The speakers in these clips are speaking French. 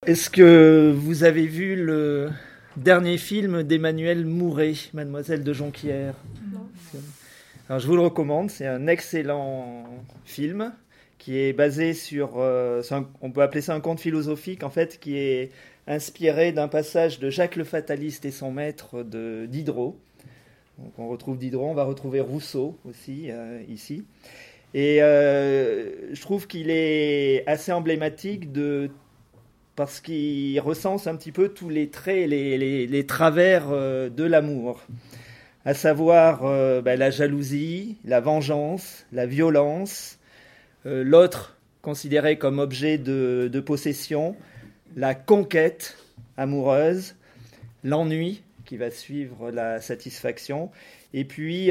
Est-ce que vous avez vu le dernier film d'Emmanuel Mouret, Mademoiselle de Jonquière? Non. Alors, je vous le recommande, c'est un excellent film qui est basé sur, on peut appeler ça un conte philosophique en fait, qui est inspiré d'un passage de Jacques le Fataliste et son maître de Diderot. Donc, on retrouve Diderot, on va retrouver Rousseau aussi ici. Et je trouve qu'il est assez emblématique parce qu'il recense un petit peu tous les traits, les travers de l'amour, à savoir la jalousie, la vengeance, la violence, l'autre considéré comme objet de possession, la conquête amoureuse, l'ennui qui va suivre la satisfaction, et puis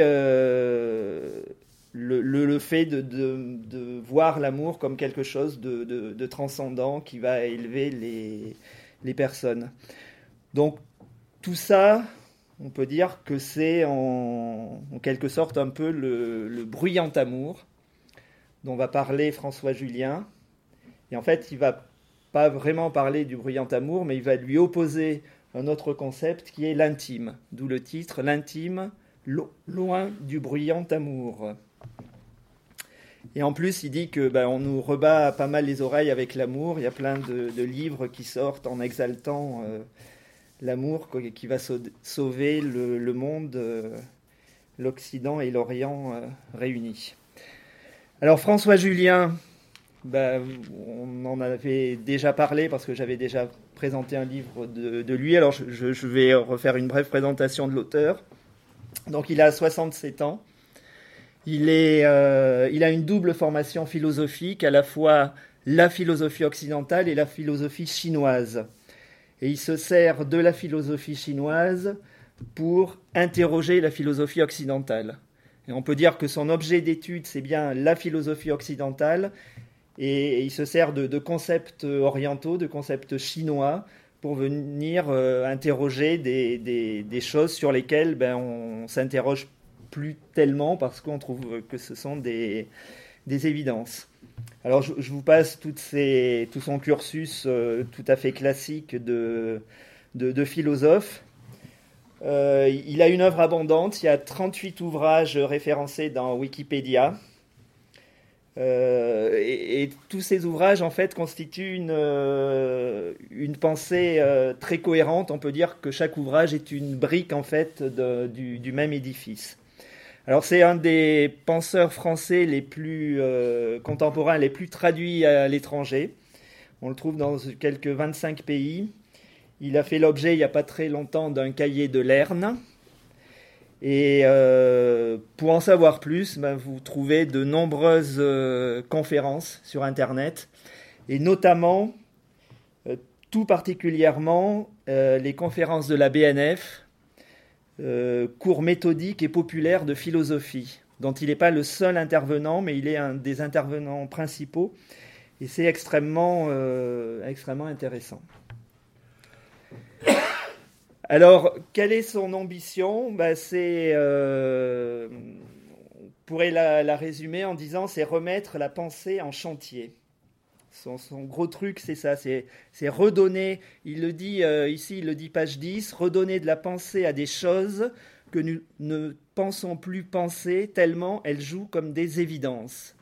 le fait de voir l'amour comme quelque chose de transcendant qui va élever les personnes. Donc tout ça, on peut dire que c'est en quelque sorte un peu le bruyant amour dont va parler François Julien. Et en fait, il va pas vraiment parler du bruyant amour, mais il va lui opposer un autre concept qui est l'intime, d'où le titre, l'intime, loin du bruyant amour. Et en plus, il dit que on nous rebat pas mal les oreilles avec l'amour. Il y a plein de livres qui sortent en exaltant l'amour qui va sauver le monde, l'Occident et l'Orient réunis. Alors François Julien, on en avait déjà parlé parce que j'avais déjà présenté un livre de lui. Alors je vais refaire une brève présentation de l'auteur. Donc il a 67 ans. Il a une double formation philosophique, à la fois la philosophie occidentale et la philosophie chinoise. Et il se sert de la philosophie chinoise pour interroger la philosophie occidentale. Et on peut dire que son objet d'étude, c'est bien la philosophie occidentale, et il se sert de concepts orientaux, de concepts chinois, pour venir interroger des choses sur lesquelles on s'interroge plus tellement parce qu'on trouve que ce sont des évidences. Alors je vous passe tout son cursus tout à fait classique de philosophe. Il a une œuvre abondante, il y a 38 ouvrages référencés dans Wikipédia. Et tous ces ouvrages en fait constituent une pensée très cohérente. On peut dire que chaque ouvrage est une brique en fait du même édifice. Alors c'est un des penseurs français les plus contemporains, les plus traduits à l'étranger. On le trouve dans quelques 25 pays. Il a fait l'objet il n'y a pas très longtemps d'un cahier de Lerne. Et pour en savoir plus, vous trouvez de nombreuses conférences sur Internet, et notamment, tout particulièrement, les conférences de la BNF, cours méthodiques et populaires de philosophie, dont il n'est pas le seul intervenant, mais il est un des intervenants principaux, et c'est extrêmement intéressant. Alors, quelle est son ambition ? On pourrait la résumer en disant c'est remettre la pensée en chantier. Son gros truc, c'est ça, c'est redonner, il le dit ici, il le dit page 10, redonner de la pensée à des choses que nous ne pensons plus penser tellement elles jouent comme des évidences.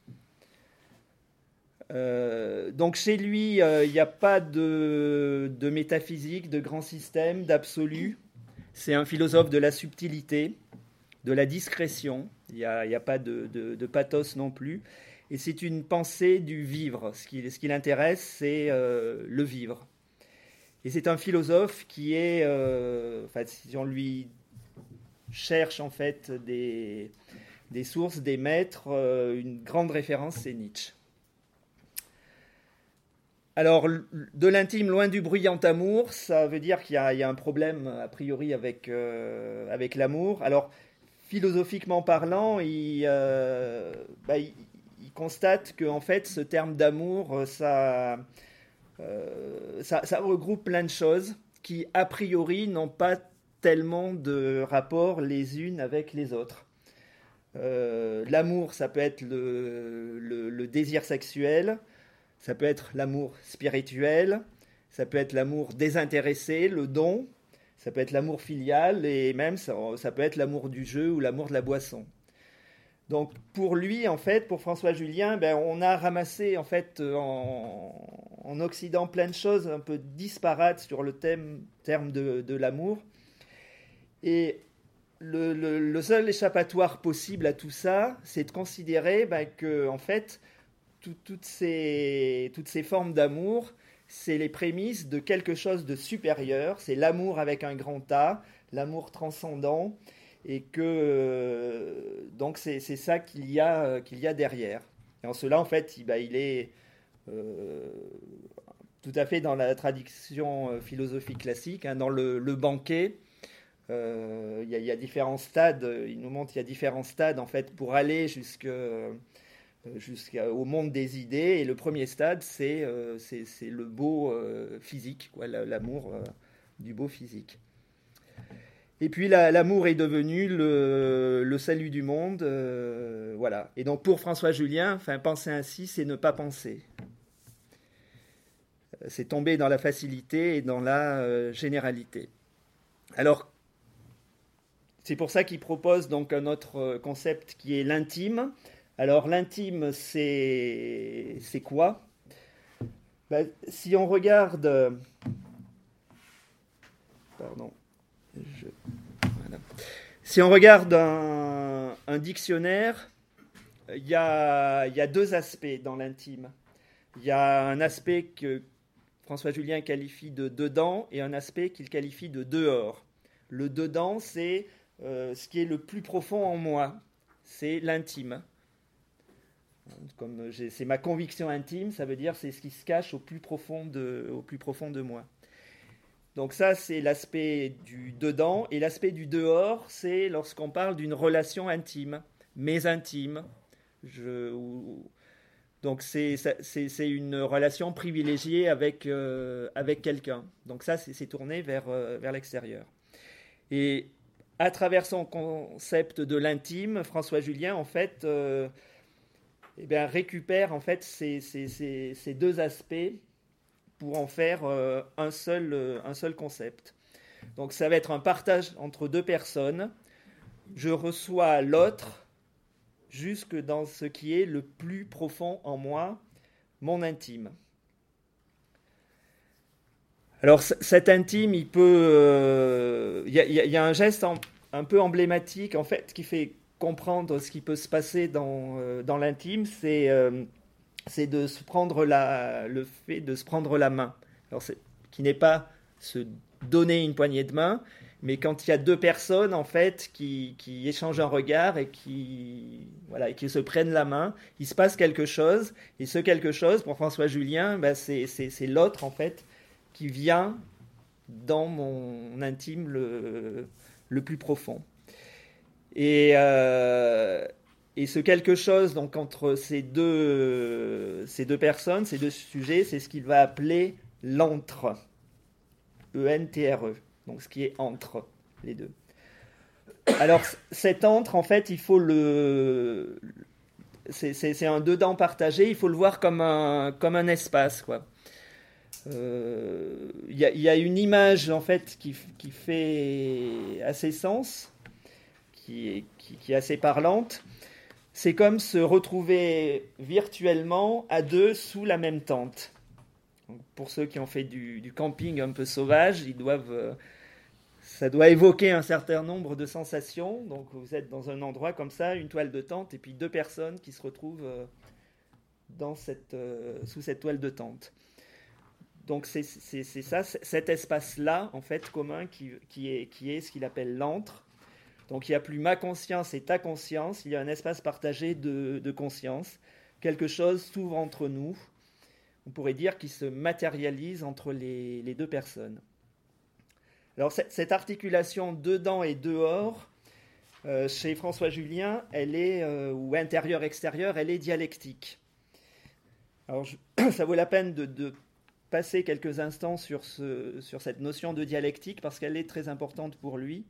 Donc chez lui, il n'y a pas de métaphysique, de grand système, d'absolu. C'est un philosophe de la subtilité, de la discrétion. Il n'y a pas de pathos non plus. Et c'est une pensée du vivre. Ce qui l'intéresse, c'est le vivre. Et c'est un philosophe qui est, si on lui cherche en fait des sources, des maîtres, une grande référence, c'est Nietzsche. Alors, de l'intime loin du bruyant amour, ça veut dire qu'il y a un problème, a priori, avec l'amour. Alors, philosophiquement parlant, il constate que, en fait, ce terme d'amour, ça regroupe plein de choses qui, a priori, n'ont pas tellement de rapport les unes avec les autres. L'amour, ça peut être le désir sexuel. Ça peut être l'amour spirituel, ça peut être l'amour désintéressé, le don, ça peut être l'amour filial, et même ça peut être l'amour du jeu ou l'amour de la boisson. Donc pour lui, en fait, pour François Julien, on a ramassé en fait en Occident plein de choses un peu disparates sur le terme de l'amour. Et le seul échappatoire possible à tout ça, c'est de considérer que en fait, toutes ces formes d'amour, c'est les prémices de quelque chose de supérieur. C'est l'amour avec un grand A, l'amour transcendant. Et que donc c'est ça qu'il y a derrière. Et en cela, en fait, il est tout à fait dans la tradition philosophique classique, hein, dans le banquet. Il y a différents stades. Il nous montre qu'il y a différents stades en fait pour aller jusqu'au monde des idées. Et le premier stade, c'est le beau physique, quoi, l'amour du beau physique. Et puis l'amour est devenu le salut du monde, voilà. Et donc pour François Julien, penser ainsi, c'est ne pas penser. C'est tomber dans la facilité et dans la généralité. Alors, c'est pour ça qu'il propose donc un autre concept qui est l'intime. Alors l'intime, c'est quoi ? Si on regarde... Pardon. Voilà. Si on regarde un dictionnaire, il y a deux aspects dans l'intime. Il y a un aspect que François Julien qualifie de dedans et un aspect qu'il qualifie de dehors. Le dedans, c'est ce qui est le plus profond en moi. C'est l'intime. Comme c'est ma conviction intime, ça veut dire c'est ce qui se cache au plus profond de moi. Donc ça, c'est l'aspect du dedans. Et l'aspect du dehors, c'est lorsqu'on parle d'une relation intime, mais intime. Donc c'est une relation privilégiée avec quelqu'un. Donc ça, c'est tourné vers l'extérieur. Et à travers son concept de l'intime, François Julien, en fait, récupère en fait ces deux aspects pour en faire un seul concept. Donc ça va être un partage entre deux personnes. Je reçois l'autre jusque dans ce qui est le plus profond en moi, mon intime. Alors cet intime, il peut... Il y a un geste un peu emblématique en fait qui fait comprendre ce qui peut se passer dans l'intime, c'est de se prendre le fait de se prendre la main. Alors qui n'est pas se donner une poignée de main, mais quand il y a deux personnes en fait qui échangent un regard et qui se prennent la main, il se passe quelque chose. Et ce quelque chose, pour François Julien, c'est l'autre en fait qui vient dans mon intime le plus profond. Et ce quelque chose donc entre ces deux personnes, ces deux sujets, c'est ce qu'il va appeler l'entre. E-N-T-R-E. Donc ce qui est entre les deux. Alors cet entre, en fait, il faut c'est un dedans partagé, il faut le voir comme un espace, quoi. Il y a une image en fait qui fait assez sens, qui est assez parlante. C'est comme se retrouver virtuellement à deux sous la même tente. Donc, pour ceux qui ont fait du camping un peu sauvage, ça doit évoquer un certain nombre de sensations. Donc vous êtes dans un endroit comme ça, une toile de tente, et puis deux personnes qui se retrouvent sous cette toile de tente. Donc c'est ça, cet espace-là, en fait, commun, qui est ce qu'il appelle l'antre. Donc il n'y a plus ma conscience et ta conscience, il y a un espace partagé de conscience. Quelque chose s'ouvre entre nous, on pourrait dire qu'il se matérialise entre les deux personnes. Alors cette articulation dedans et dehors, chez François Julien, elle est, ou intérieur-extérieur, elle est dialectique. Alors ça vaut la peine de passer quelques instants sur cette notion de dialectique parce qu'elle est très importante pour lui.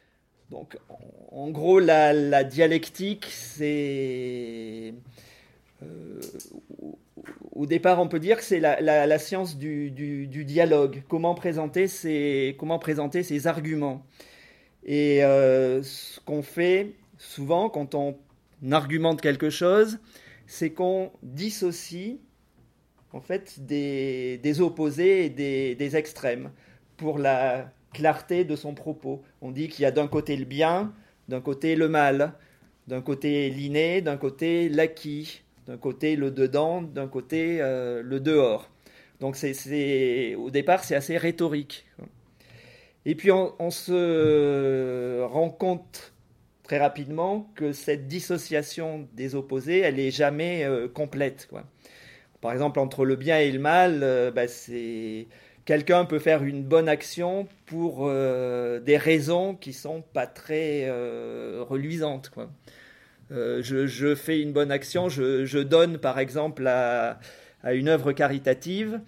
Donc, en gros, la dialectique, c'est au départ, on peut dire que c'est la science du dialogue. Comment présenter ses arguments. Et ce qu'on fait souvent quand on argumente quelque chose, c'est qu'on dissocie en fait des opposés et des extrêmes pour la clarté de son propos. On dit qu'il y a d'un côté le bien, d'un côté le mal, d'un côté l'inné, d'un côté l'acquis, d'un côté le dedans, d'un côté le dehors. Donc au départ, c'est assez rhétorique. Et puis on se rend compte très rapidement que cette dissociation des opposés, elle n'est jamais complète, quoi. Par exemple, entre le bien et le mal, quelqu'un peut faire une bonne action pour des raisons qui sont pas très reluisantes, quoi. Je fais une bonne action, je donne par exemple à une œuvre caritative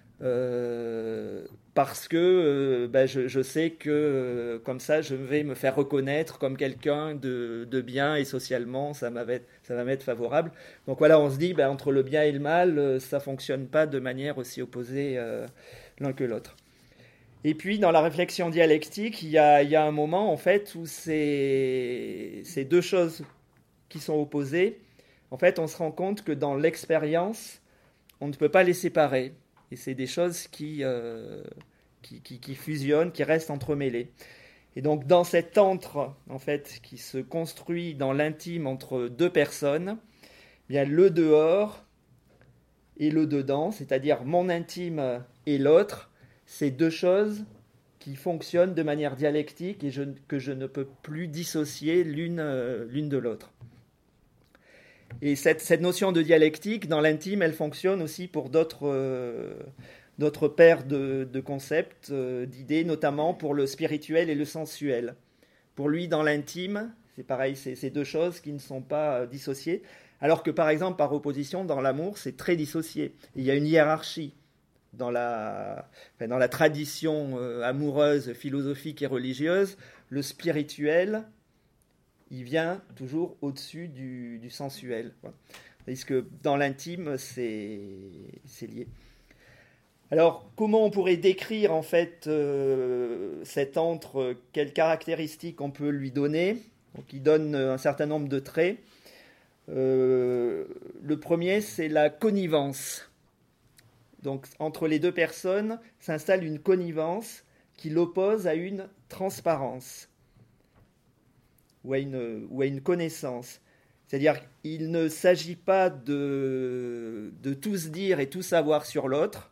parce que je sais que comme ça je vais me faire reconnaître comme quelqu'un de bien et socialement ça va m'être favorable. Donc voilà, on se dit entre le bien et le mal, ça fonctionne pas de manière aussi opposée l'un que l'autre. Et puis dans la réflexion dialectique, il y a un moment en fait où ces deux choses qui sont opposées, en fait on se rend compte que dans l'expérience, on ne peut pas les séparer. Et c'est des choses qui fusionnent, qui restent entremêlées. Et donc dans cet entre en fait, qui se construit dans l'intime entre deux personnes, bien le dehors et le dedans, c'est-à-dire mon intime et l'autre, c'est deux choses qui fonctionnent de manière dialectique et que je ne peux plus dissocier l'une de l'autre. Et cette notion de dialectique, dans l'intime, elle fonctionne aussi pour d'autres paires de concepts, d'idées, notamment pour le spirituel et le sensuel. Pour lui, dans l'intime, c'est pareil, c'est deux choses qui ne sont pas dissociées, alors que par exemple, par opposition, dans l'amour, c'est très dissocié. Il y a une hiérarchie dans la tradition amoureuse, philosophique et religieuse. Le spirituel, il vient toujours au-dessus du sensuel, quoi. Parce que dans l'intime, c'est lié. Alors, comment on pourrait décrire en fait cet entre, quelles caractéristiques on peut lui donner? Donc, il donne un certain nombre de traits. Le premier, c'est la connivence. Donc, entre les deux personnes s'installe une connivence qui l'oppose à une transparence ou à une connaissance. C'est-à-dire qu'il ne s'agit pas de tout se dire et tout savoir sur l'autre,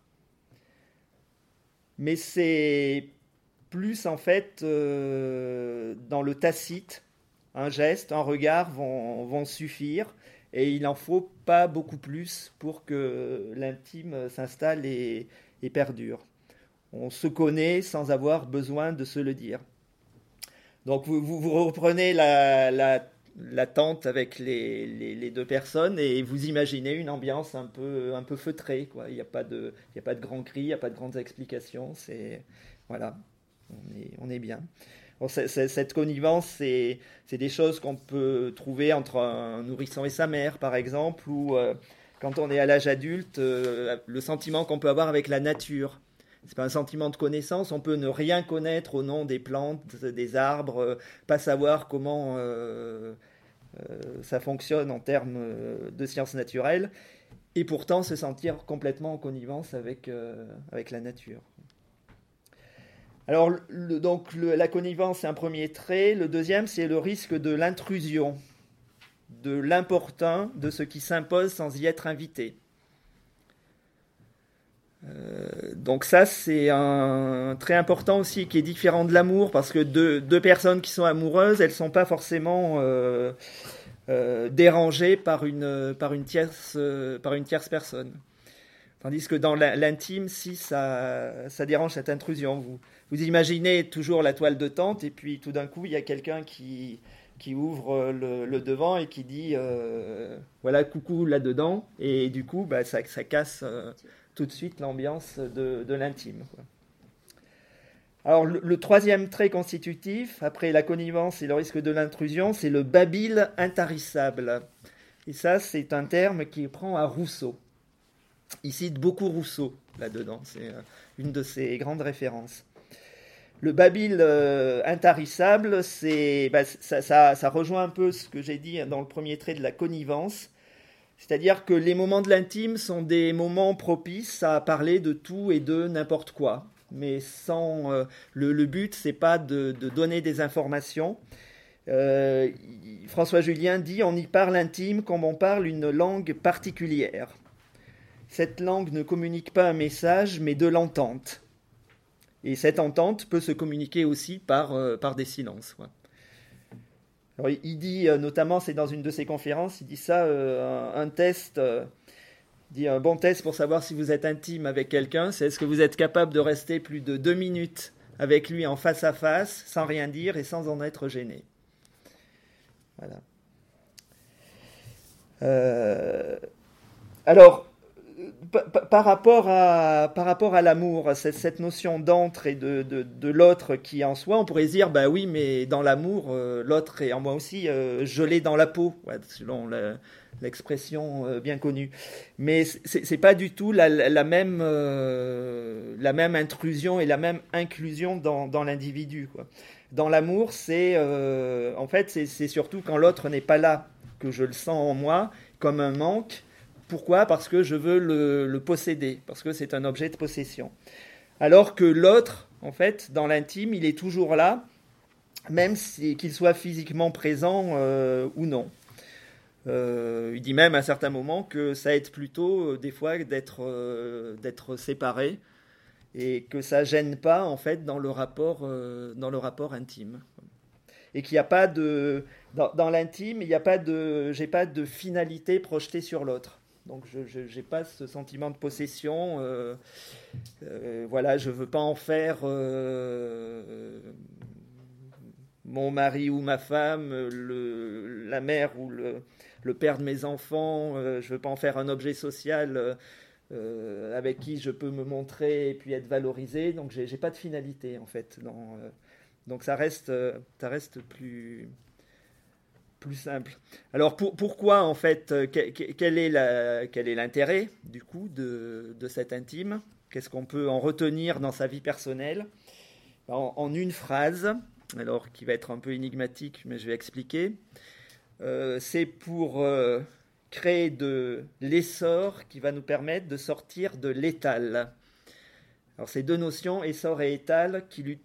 mais c'est plus en fait dans le tacite. Un geste, un regard vont suffire et il n'en faut pas beaucoup plus pour que l'intime s'installe et perdure. On se connaît sans avoir besoin de se le dire. Donc vous reprenez la tente avec les deux personnes et vous imaginez une ambiance un peu feutrée, quoi. Il n'y a pas de grands cris, il n'y a pas de grandes explications. Voilà, on est bien. Bon, cette connivence, c'est des choses qu'on peut trouver entre un nourrisson et sa mère, par exemple, ou quand on est à l'âge adulte, le sentiment qu'on peut avoir avec la nature. C'est pas un sentiment de connaissance, on peut ne rien connaître au nom des plantes, des arbres, pas savoir comment ça fonctionne en termes de sciences naturelles, et pourtant se sentir complètement en connivence avec la nature. Alors, la connivence, c'est un premier trait. Le deuxième, c'est le risque de l'intrusion, de l'importun, de ce qui s'impose sans y être invité. Donc ça, c'est un trait important aussi qui est différent de l'amour, parce que deux personnes qui sont amoureuses, elles ne sont pas forcément dérangées par une tierce personne. Tandis que dans l'intime, si ça dérange cette intrusion, vous imaginez toujours la toile de tente et puis tout d'un coup, il y a quelqu'un qui ouvre le devant et qui dit voilà, coucou là-dedans. Et du coup, ça casse tout de suite l'ambiance de l'intime, quoi. Alors, le troisième trait constitutif, après la connivence et le risque de l'intrusion, c'est le babil intarissable. Et ça, c'est un terme qui prend à Rousseau. Il cite beaucoup Rousseau là-dedans, c'est une de ses grandes références. Le babil intarissable, ça rejoint un peu ce que j'ai dit dans le premier trait de la connivence. C'est-à-dire que les moments de l'intime sont des moments propices à parler de tout et de n'importe quoi. Mais sans le but, c'est pas de donner des informations. François Julien dit on y parle intime comme on parle une langue particulière. Cette langue ne communique pas un message, mais de l'entente. Et cette entente peut se communiquer aussi par des silences. Ouais. Alors, il dit, notamment, c'est dans une de ses conférences, il dit ça, un test, il dit un bon test pour savoir si vous êtes intime avec quelqu'un, c'est est-ce que vous êtes capable de rester plus de 2 minutes avec lui en face à face, sans rien dire et sans en être gêné. Voilà. Alors, par rapport à l'amour, cette notion d'entre et de l'autre qui est en soi, on pourrait se dire, bah oui, mais dans l'amour, l'autre est en moi aussi, je l'ai dans la peau, ouais, selon l'expression bien connue. Mais c'est pas du tout la même intrusion et la même inclusion dans l'individu, quoi. Dans l'amour, en fait, c'est surtout quand l'autre n'est pas là que je le sens en moi comme un manque. Pourquoi ? Parce que je veux le posséder, parce que c'est un objet de possession. Alors que l'autre, en fait, dans l'intime, il est toujours là, même qu'il soit physiquement présent ou non. Il dit même à certains moments que ça aide plutôt, des fois, d'être séparé, et que ça gêne pas, en fait, dans le rapport intime. Et qu'il n'y a pas de... Dans l'intime, j'ai pas de finalité projetée sur l'autre. Donc je n'ai pas ce sentiment de possession. Voilà, je ne veux pas en faire mon mari ou ma femme, la mère ou le père de mes enfants. Je ne veux pas en faire un objet social avec qui je peux me montrer et puis être valorisé. Donc je n'ai pas de finalité en fait. Donc ça reste plus simple. Alors pourquoi en fait, quel est l'intérêt du coup de cet intime ? Qu'est-ce qu'on peut en retenir dans sa vie personnelle ? En une phrase, alors qui va être un peu énigmatique, mais je vais expliquer. C'est pour créer de l'essor qui va nous permettre de sortir de l'étal. Alors ces deux notions, essor et étal, qu'il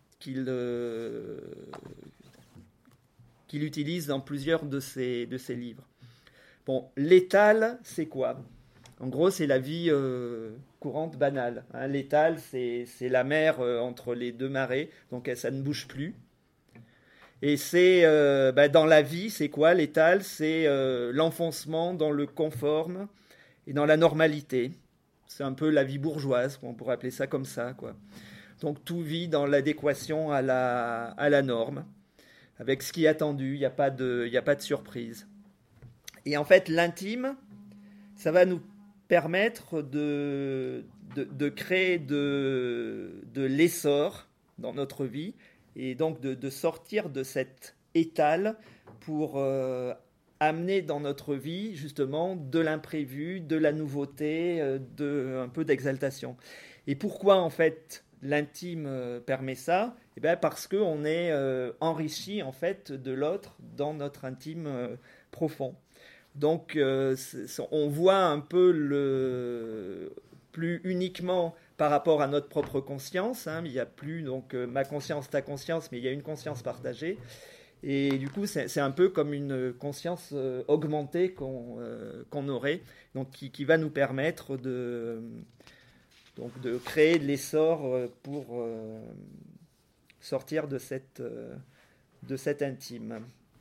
utilise dans plusieurs de ses livres. Bon, l'étal, c'est quoi ? En gros, c'est la vie courante, banale. Hein. L'étal, c'est la mer entre les deux marées, donc ça ne bouge plus. Et c'est, dans la vie, c'est quoi l'étal ? C'est l'enfoncement dans le conforme et dans la normalité. C'est un peu la vie bourgeoise, on pourrait appeler ça comme ça, quoi. Donc tout vit dans l'adéquation à la norme, avec ce qui est attendu, il n'y a pas de surprise. Et en fait, l'intime, ça va nous permettre de créer de l'essor dans notre vie, et donc de sortir de cet étal pour amener dans notre vie, justement, de l'imprévu, de la nouveauté, un peu d'exaltation. Et pourquoi, en fait, l'intime permet ça ? Eh bien, parce qu'on est enrichi en fait de l'autre dans notre intime profond. Donc on voit un peu plus uniquement par rapport à notre propre conscience. Hein, il n'y a plus donc ma conscience, ta conscience, mais il y a une conscience partagée. Et du coup, c'est un peu comme une conscience augmentée qu'on aurait, donc qui va nous permettre de créer de l'essor pour sortir de cet intime.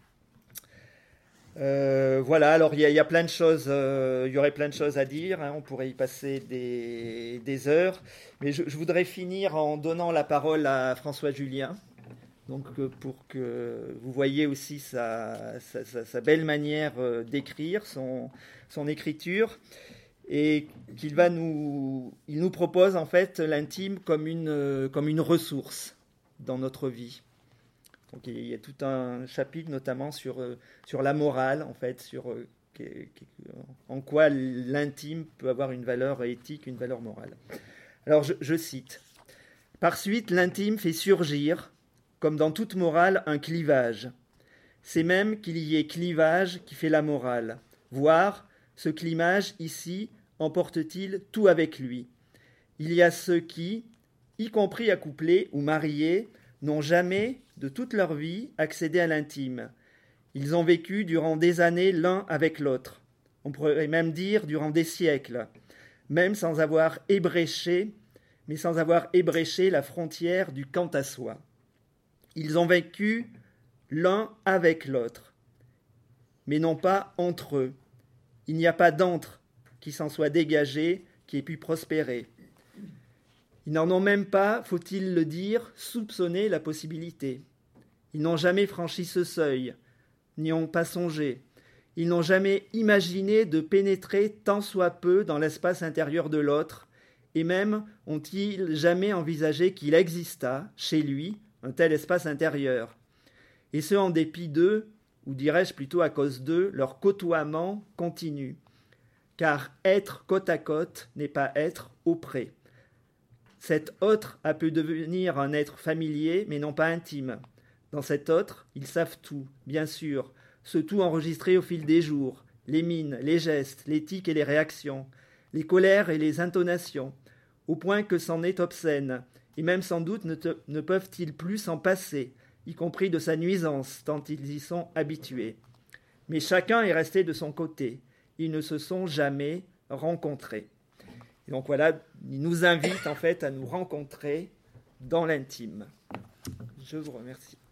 Voilà, alors il y a plein de choses, il y aurait plein de choses à dire, hein, on pourrait y passer des heures, mais je voudrais finir en donnant la parole à François Julien, donc pour que vous voyez aussi sa belle manière d'écrire, son écriture. Et il nous propose en fait l'intime comme une ressource dans notre vie. Donc il y a tout un chapitre notamment sur la morale en fait, sur en quoi l'intime peut avoir une valeur éthique, une valeur morale. Alors je cite. Par suite, l'intime fait surgir, comme dans toute morale, un clivage. C'est même qu'il y ait clivage qui fait la morale. Voire, ce clivage ici emporte-t-il tout avec lui. Il y a ceux qui, y compris accouplés ou mariés, n'ont jamais, de toute leur vie, accédé à l'intime. Ils ont vécu durant des années l'un avec l'autre. On pourrait même dire durant des siècles, même sans avoir ébréché la frontière du quant à soi. Ils ont vécu l'un avec l'autre, mais non pas entre eux. Il n'y a pas d'entre qui s'en soit dégagé, qui ait pu prospérer. Ils n'en ont même pas, faut-il le dire, soupçonné la possibilité. Ils n'ont jamais franchi ce seuil, n'y ont pas songé. Ils n'ont jamais imaginé de pénétrer tant soit peu dans l'espace intérieur de l'autre, et même ont-ils jamais envisagé qu'il existât, chez lui, un tel espace intérieur. Et ce en dépit d'eux, ou dirais-je plutôt à cause d'eux, leur côtoiement continue. Car être côte à côte n'est pas être auprès. Cet autre a pu devenir un être familier, mais non pas intime. Dans cet autre, ils savent tout, bien sûr, ce tout enregistré au fil des jours, les mines, les gestes, les tics et les réactions, les colères et les intonations, au point que c'en est obscène, et même sans doute ne peuvent-ils plus s'en passer, y compris de sa nuisance, tant ils y sont habitués. Mais chacun est resté de son côté, ils ne se sont jamais rencontrés. Et donc voilà, il nous invite en fait à nous rencontrer dans l'intime. Je vous remercie.